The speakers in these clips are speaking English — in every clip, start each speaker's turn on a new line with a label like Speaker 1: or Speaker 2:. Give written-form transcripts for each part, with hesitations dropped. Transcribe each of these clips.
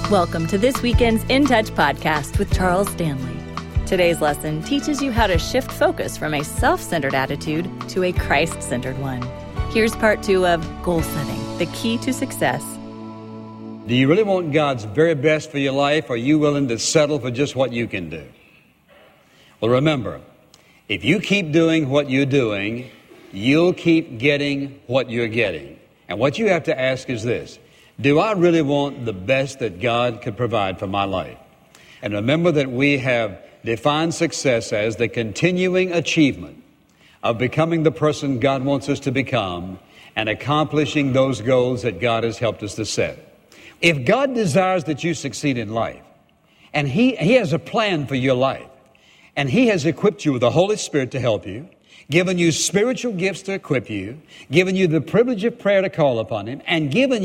Speaker 1: Welcome to this weekend's In Touch podcast with Charles Stanley. Today's lesson teaches you how to shift focus from a self-centered attitude to a Christ-centered one. Here's part 2 of Goal Setting, the key to success.
Speaker 2: Do you really want God's very best for your life, or are you willing to settle for just what you can do? Well, remember, if you keep doing what you're doing, you'll keep getting what you're getting. And what you have to ask is this: do I really want the best that God could provide for my life? And remember that we have defined success as the continuing achievement of becoming the person God wants us to become and accomplishing those goals that God has helped us to set. If God desires that you succeed in life, and He has a plan for your life, and He has equipped you with the Holy Spirit to help you, given you spiritual gifts to equip you, given you the privilege of prayer to call upon Him, and given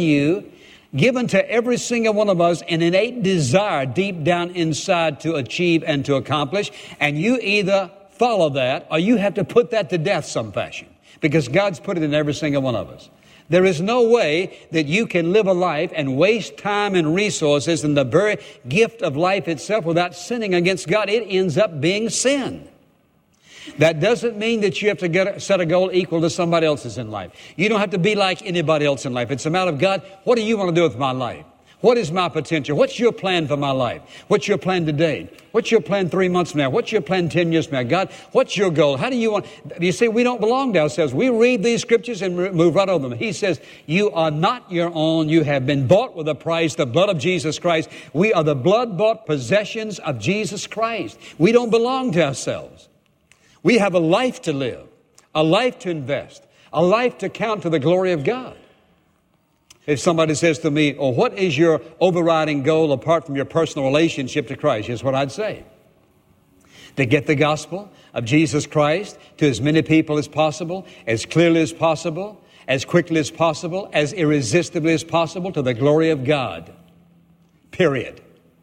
Speaker 2: to every single one of us an innate desire deep down inside to achieve and to accomplish, and you either follow that or you have to put that to death some fashion, because God's put it in every single one of us. There is no way that you can live a life and waste time and resources in the very gift of life itself without sinning against God. It ends up being sin. That doesn't mean that you have to set a goal equal to somebody else's in life. You don't have to be like anybody else in life. It's a matter of, God, what do you want to do with my life? What is my potential? What's your plan for my life? What's your plan today? What's your plan 3 months from now? What's your plan 10 years from now? God, what's your goal? How do you want? You see, we don't belong to ourselves. We read these scriptures and move right over them. He says, you are not your own. You have been bought with a price, the blood of Jesus Christ. We are the blood-bought possessions of Jesus Christ. We don't belong to ourselves. We have a life to live, a life to invest, a life to count to the glory of God. If somebody says to me, oh, what is your overriding goal apart from your personal relationship to Christ? Here's what I'd say: to get the gospel of Jesus Christ to as many people as possible, as clearly as possible, as quickly as possible, as irresistibly as possible, to the glory of God. Period.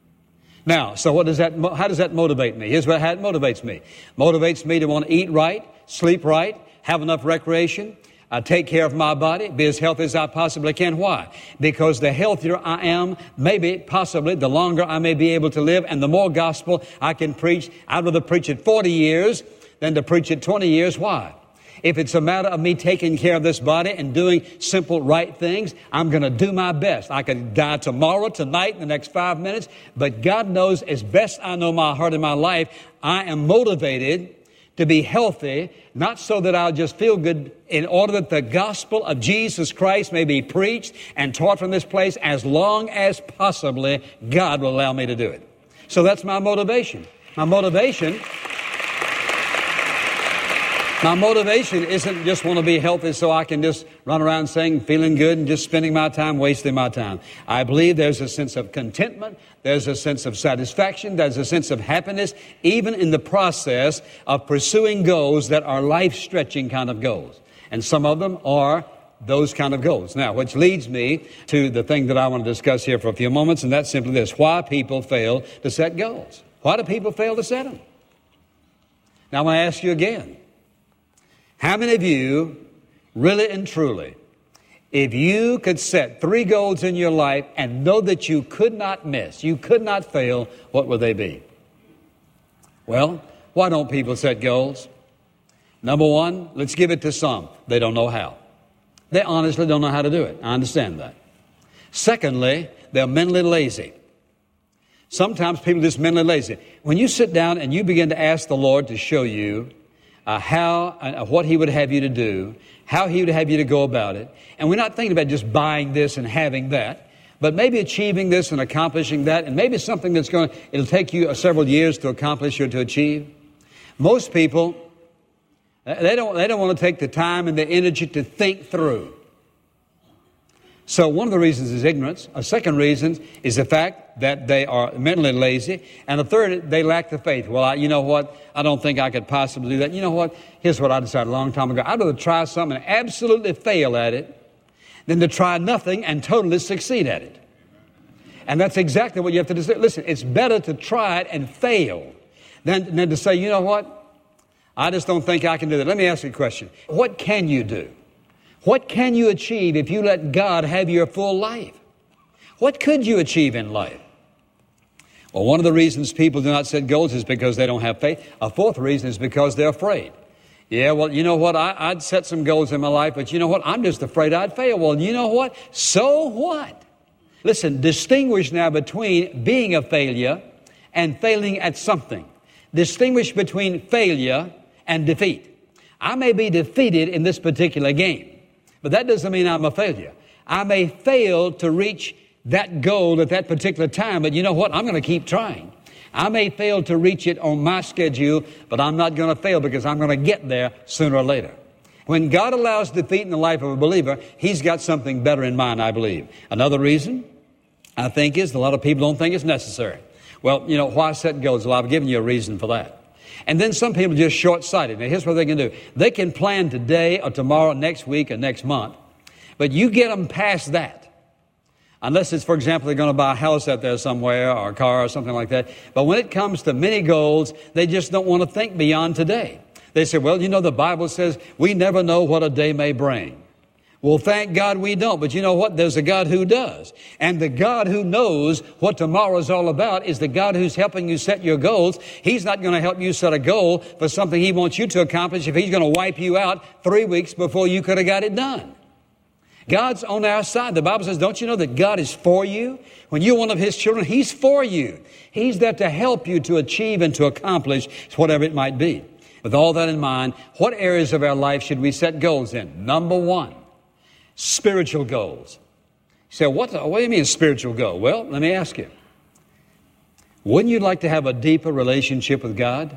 Speaker 2: Now, so how does that motivate me? Here's how it motivates me. Motivates me to want to eat right, sleep right, have enough recreation, take care of my body, be as healthy as I possibly can. Why? Because the healthier I am, maybe, possibly, the longer I may be able to live, and the more gospel I can preach. I'd rather preach it 40 years than to preach it 20 years. Why? If it's a matter of me taking care of this body and doing simple right things, I'm going to do my best. I could die tomorrow, tonight, in the next 5 minutes, but God knows, as best I know my heart and my life, I am motivated to be healthy, not so that I'll just feel good, in order that the gospel of Jesus Christ may be preached and taught from this place as long as possibly God will allow me to do it. So that's my motivation. My motivation isn't just want to be healthy so I can just run around saying, feeling good and just spending my time, wasting my time. I believe there's a sense of contentment, there's a sense of satisfaction, there's a sense of happiness, even in the process of pursuing goals that are life-stretching kind of goals. And some of them are those kind of goals. Now, which leads me to the thing that I want to discuss here for a few moments, and that's simply this: why people fail to set goals. Why do people fail to set them? Now, I'm going to ask you again. How many of you, really and truly, if you could set 3 goals in your life and know that you could not miss, you could not fail, what would they be? Well, why don't people set goals? Number one, let's give it to some. They don't know how. They honestly don't know how to do it. I understand that. Secondly, they're mentally lazy. Sometimes people are just mentally lazy. When you sit down and you begin to ask the Lord to show you what He would have you to do, how He would have you to go about it. And we're not thinking about just buying this and having that, but maybe achieving this and accomplishing that, and maybe something it'll take you several years to accomplish or to achieve. Most people, they don't want to take the time and the energy to think through. So one of the reasons is ignorance. A second reason is the fact that they are mentally lazy. And a third, they lack the faith. Well, you know what? I don't think I could possibly do that. You know what? Here's what I decided a long time ago. I'd rather try something and absolutely fail at it than to try nothing and totally succeed at it. And that's exactly what you have to do. Listen, it's better to try it and fail than to say, you know what? I just don't think I can do that. Let me ask you a question. What can you do? What can you achieve if you let God have your full life? What could you achieve in life? Well, one of the reasons people do not set goals is because they don't have faith. A fourth reason is because they're afraid. Yeah, well, you know what? I'd set some goals in my life, but you know what? I'm just afraid I'd fail. Well, you know what? So what? Listen, distinguish now between being a failure and failing at something. Distinguish between failure and defeat. I may be defeated in this particular game, but that doesn't mean I'm a failure. I may fail to reach that goal at that particular time, but you know what? I'm going to keep trying. I may fail to reach it on my schedule, but I'm not going to fail because I'm going to get there sooner or later. When God allows defeat in the life of a believer, He's got something better in mind, I believe. Another reason, I think, is a lot of people don't think it's necessary. Well, you know, why set goals? Well, I've given you a reason for that. And then some people are just short-sighted. Now, here's what they can do. They can plan today or tomorrow, next week or next month, but you get them past that. Unless it's, for example, they're going to buy a house out there somewhere or a car or something like that. But when it comes to many goals, they just don't want to think beyond today. They say, well, you know, the Bible says we never know what a day may bring. Well, thank God we don't. But you know what? There's a God who does. And the God who knows what tomorrow's all about is the God who's helping you set your goals. He's not going to help you set a goal for something He wants you to accomplish if He's going to wipe you out 3 weeks before you could have got it done. God's on our side. The Bible says, don't you know that God is for you? When you're one of His children, He's for you. He's there to help you to achieve and to accomplish whatever it might be. With all that in mind, what areas of our life should we set goals in? Number one, spiritual goals. You say, what do you mean spiritual goal? Well, let me ask you. Wouldn't you like to have a deeper relationship with God?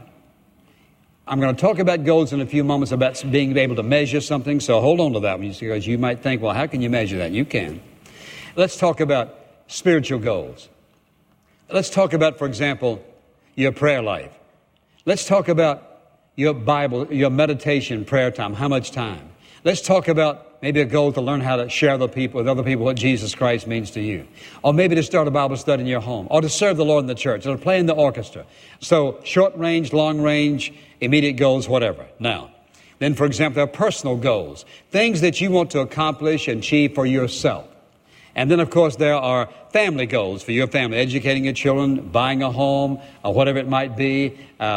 Speaker 2: I'm going to talk about goals in a few moments, about being able to measure something, so hold on to that one, because you might think, well, how can you measure that? You can. Let's talk about spiritual goals. Let's talk about, for example, your prayer life. Let's talk about your Bible, your meditation prayer time, how much time. Let's talk about maybe a goal to learn how to share with other people what Jesus Christ means to you. Or maybe to start a Bible study in your home. Or to serve the Lord in the church. Or to play in the orchestra. So short range, long range, immediate goals, whatever. Now, then for example, there are personal goals. Things that you want to accomplish and achieve for yourself. And then, of course, there are family goals for your family. Educating your children, buying a home, or whatever it might be.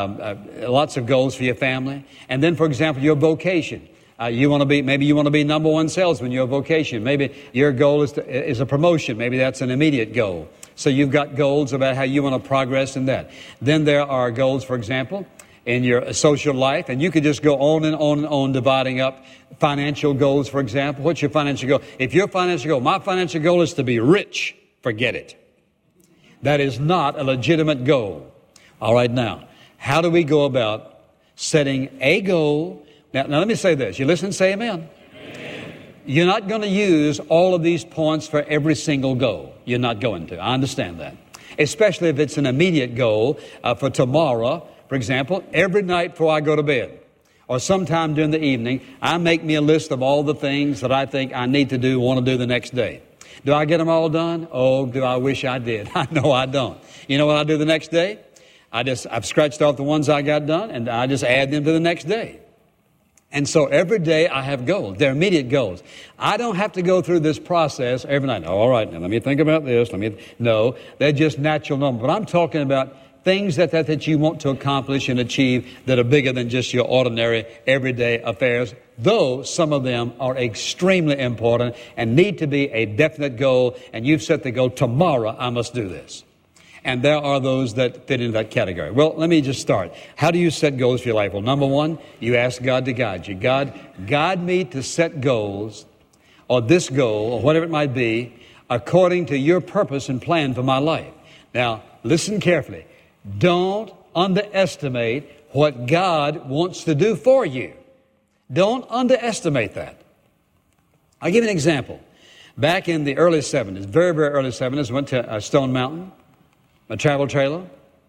Speaker 2: Lots of goals for your family. And then, for example, your vocation. Maybe you want to be number one salesman in your vocation. Maybe your goal is a promotion. Maybe that's an immediate goal. So you've got goals about how you want to progress in that. Then there are goals, for example, in your social life. And you could just go on and on and on dividing up financial goals, for example. What's your financial goal? If your financial goal, my financial goal is to be rich, forget it. That is not a legitimate goal. All right, now, how do we go about setting a goal? Now let me say this. You listen and say amen. Amen. You're not going to use all of these points for every single goal. You're not going to. I understand that. Especially if it's an immediate goal for tomorrow. For example, every night before I go to bed or sometime during the evening, I make me a list of all the things that I think I need to do, want to do the next day. Do I get them all done? Oh, do I wish I did. I know I don't. You know what I do the next day? I've scratched off the ones I got done and I just add them to the next day. And so every day I have goals. They're immediate goals. I don't have to go through this process every night. All right, now let me think about this. No, they're just natural numbers. But I'm talking about things that you want to accomplish and achieve that are bigger than just your ordinary, everyday affairs, though some of them are extremely important and need to be a definite goal. And you've set the goal, tomorrow I must do this. And there are those that fit into that category. Well, let me just start. How do you set goals for your life? Well, number one, you ask God to guide you. God, guide me to set goals, or this goal, or whatever it might be, according to your purpose and plan for my life. Now, listen carefully. Don't underestimate what God wants to do for you. Don't underestimate that. I'll give you an example. Back in the early 70s, very, very early 70s, went to Stone Mountain. My travel trailer,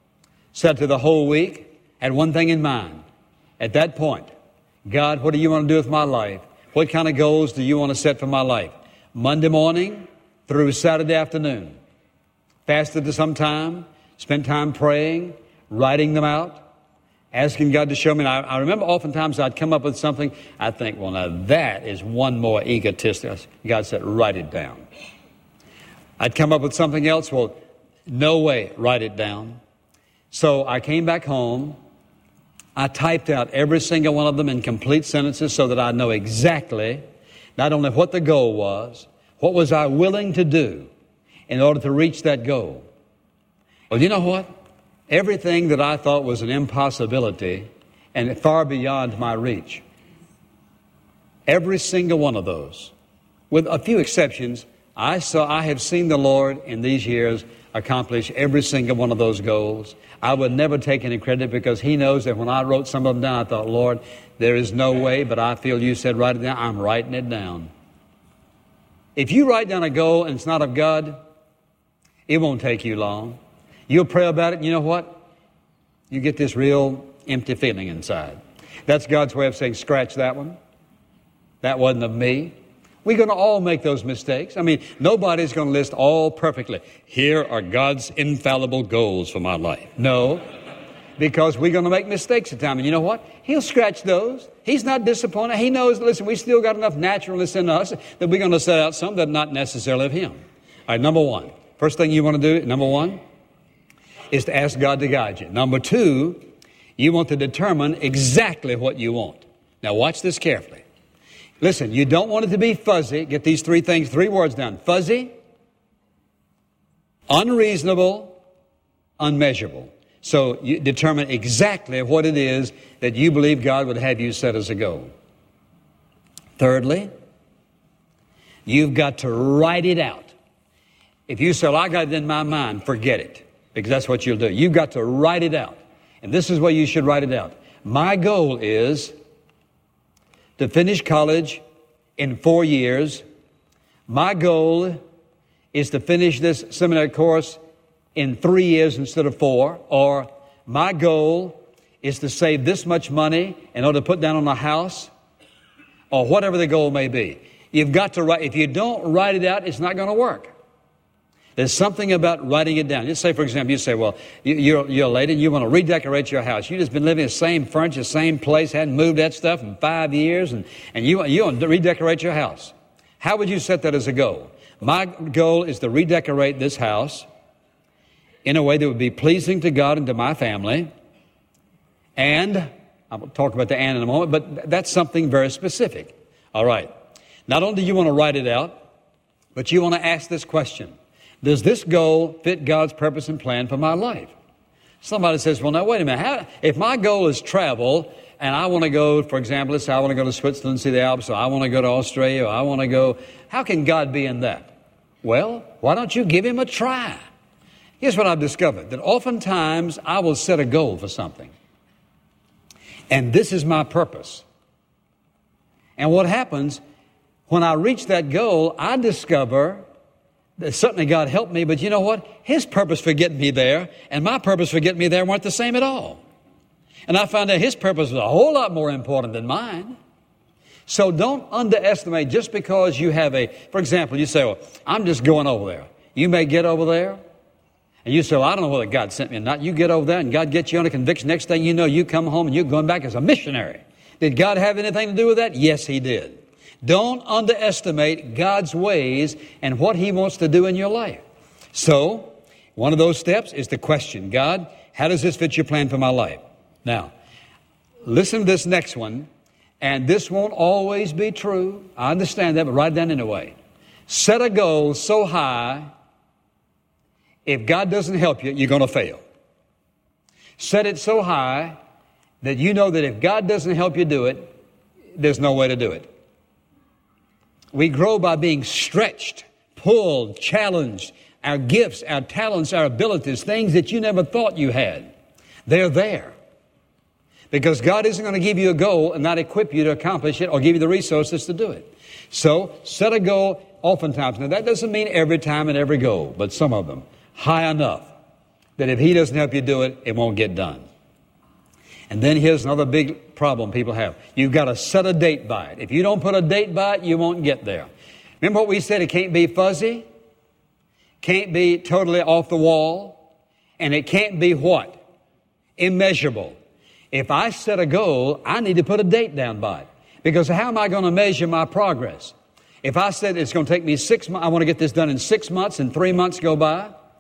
Speaker 2: sat through the whole week, had one thing in mind. At that point, God, what do you want to do with my life? What kind of goals do you want to set for my life? Monday morning through Saturday afternoon. Fasted to some time, spent time praying, writing them out, asking God to show me. And I remember oftentimes I'd come up with something, I'd think, well, now that is one more egotistic. God said, write it down. I'd come up with something else, well, No way, write it down. So I came back home. I typed out every single one of them in complete sentences so that I know exactly not only what the goal was, what was I willing to do in order to reach that goal. Well, you know what? Everything that I thought was an impossibility and far beyond my reach, every single one of those, with a few exceptions, I have seen the Lord in these years accomplish every single one of those goals. I would never take any credit because He knows that when I wrote some of them down, I thought, Lord, there is no way, but I feel You said write it down. I'm writing it down. If you write down a goal and it's not of God, it won't take you long. You'll pray about it, and you know what? You get this real empty feeling inside. That's God's way of saying, scratch that one. That wasn't of me. We're going to all make those mistakes. I mean, nobody's going to list all perfectly. Here are God's infallible goals for my life. No, because we're going to make mistakes at times. And you know what? He'll scratch those. He's not disappointed. He knows, listen, we still got enough naturalness in us that we're going to set out some that are not necessarily of Him. All right, number one. First thing you want to do, number one, is to ask God to guide you. Number two, you want to determine exactly what you want. Now watch this carefully. Listen, you don't want it to be fuzzy. Get these three words down. Fuzzy, unreasonable, unmeasurable. So you determine exactly what it is that you believe God would have you set as a goal. Thirdly, you've got to write it out. If you say, well, I got it in my mind, forget it, because that's what you'll do. You've got to write it out. And this is where you should write it out. My goal is to finish college in 4 years. My goal is to finish this seminary course in 3 years instead of 4. Or my goal is to save this much money in order to put down on a house. Or whatever the goal may be. You've got to write. If you don't write it out, it's not going to work. There's something about writing it down. Just say, for example, you say, well, you're a lady and you want to redecorate your house. You've just been living in the same furniture, same place, hadn't moved that stuff in 5 years, and you want to redecorate your house. How would you set that as a goal? My goal is to redecorate this house in a way that would be pleasing to God and to my family. And I'll talk about the and in a moment, but that's something very specific. All right. Not only do you want to write it out, but you want to ask this question. Does this goal fit God's purpose and plan for my life? Somebody says, well, now, wait a minute. If my goal is travel, and I want to go, for example, let's say I want to go to Switzerland and see the Alps, or I want to go to Australia, or I want to go, how can God be in that? Well, why don't you give Him a try? Here's what I've discovered, that oftentimes I will set a goal for something. And this is my purpose. And what happens, when I reach that goal, I discover certainly God helped me, but you know what? His purpose for getting me there and my purpose for getting me there weren't the same at all. And I found that His purpose was a whole lot more important than mine. So don't underestimate just because you have for example, you say, well, I'm just going over there. You may get over there and you say, well, I don't know whether God sent me or not. You get over there and God gets you under conviction. Next thing you know, you come home and you're going back as a missionary. Did God have anything to do with that? Yes, He did. Don't underestimate God's ways and what He wants to do in your life. So, one of those steps is to question, God, how does this fit Your plan for my life? Now, listen to this next one, and this won't always be true. I understand that, but write it down anyway. Set a goal so high, if God doesn't help you, you're going to fail. Set it so high that you know that if God doesn't help you do it, there's no way to do it. We grow by being stretched, pulled, challenged. Our gifts, our talents, our abilities, things that you never thought you had, they're there. Because God isn't going to give you a goal and not equip you to accomplish it or give you the resources to do it. So set a goal oftentimes. Now that doesn't mean every time and every goal, but some of them high enough that if He doesn't help you do it, it won't get done. And then here's another big problem people have. You've got to set a date by it. If you don't put a date by it, you won't get there. Remember what we said? It can't be fuzzy, can't be totally off the wall, and it can't be what? Immeasurable. If I set a goal, I need to put a date down by it. Because how am I going to measure my progress? If I said it's going to take me 6 months, I want to get this done in 6 months and 3 months go by,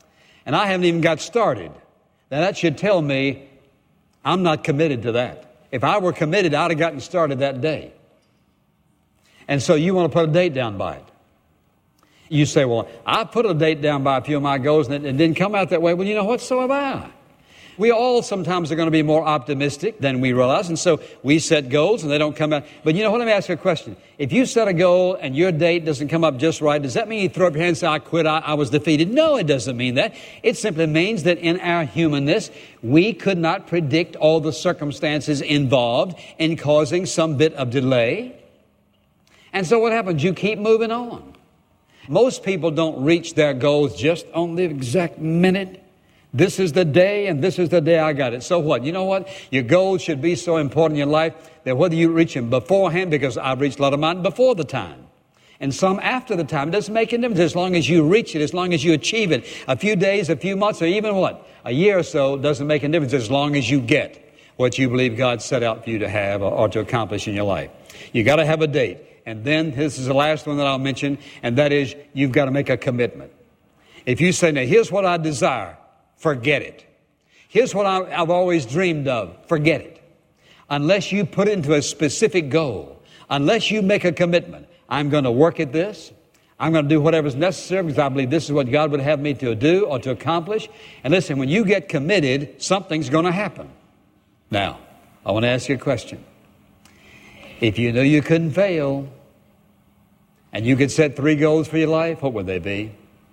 Speaker 2: and I haven't even got started, now that should tell me I'm not committed to that. If I were committed, I'd have gotten started that day. And so you want to put a date down by it. You say, well, I put a date down by a few of my goals and it didn't come out that way. Well, you know what? So have I. We all sometimes are going to be more optimistic than we realize. And so we set goals and they don't come out. But you know what? Let me ask you a question. If you set a goal and your date doesn't come up just right, does that mean you throw up your hands and say, I quit, I was defeated? No, it doesn't mean that. It simply means that in our humanness, we could not predict all the circumstances involved in causing some bit of delay. And so what happens? You keep moving on. Most people don't reach their goals just on the exact minute. This is the day, and this is the day I got it. So what? You know what? Your goals should be so important in your life that whether you reach them beforehand, because I've reached a lot of mine before the time, and some after the time, it doesn't make any difference as long as you reach it, as long as you achieve it. A few days, a few months, or even what? A year or so doesn't make any difference as long as you get what you believe God set out for you to have or to accomplish in your life. You got to have a date. And then this is the last one that I'll mention, and that is you've got to make a commitment. If you say, now, here's what I desire, forget it. Here's what I've always dreamed of, forget it. Unless you put it into a specific goal, unless you make a commitment, I'm going to work at this, I'm going to do whatever's necessary because I believe this is what God would have me to do or to accomplish. And listen, when you get committed, something's going to happen. Now, I want to ask you a question. If you knew you couldn't fail, and you could set 3 goals for your life, what would they be?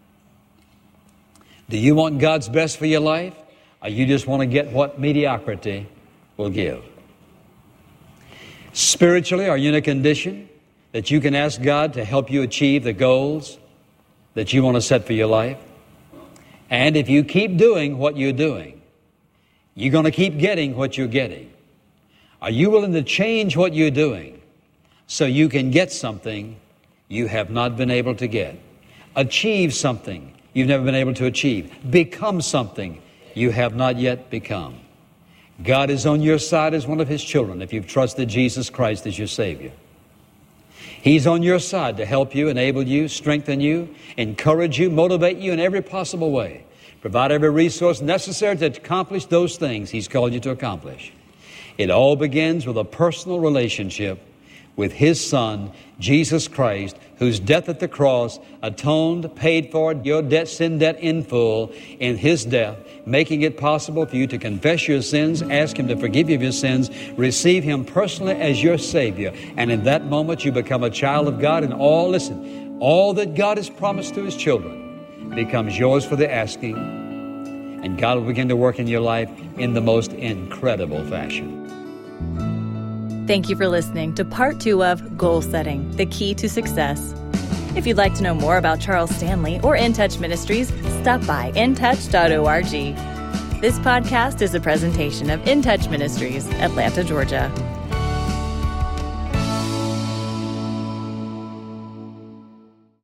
Speaker 2: Do you want God's best for your life, or you just want to get what mediocrity will give? Spiritually, are you in a condition that you can ask God to help you achieve the goals that you want to set for your life? And if you keep doing what you're doing, you're going to keep getting what you're getting. Are you willing to change what you're doing so you can get something you have not been able to get? Achieve something you've never been able to achieve. Become something you have not yet become. God is on your side as one of His children if you've trusted Jesus Christ as your Savior. He's on your side to help you, enable you, strengthen you, encourage you, motivate you in every possible way. Provide every resource necessary to accomplish those things He's called you to accomplish. It all begins with a personal relationship with His Son, Jesus Christ, whose death at the cross atoned, paid for your debt, sin debt in full in His death, making it possible for you to confess your sins, ask Him to forgive you of your sins, receive Him personally as your Savior. And in that moment, you become a child of God, and all that God has promised to His children becomes yours for the asking, and God will begin to work in your life in the most incredible fashion.
Speaker 1: Thank you for listening to part 2 of Goal Setting, the Key to Success. If you'd like to know more about Charles Stanley or In Touch Ministries, stop by intouch.org. This podcast is a presentation of In Touch Ministries, Atlanta, Georgia.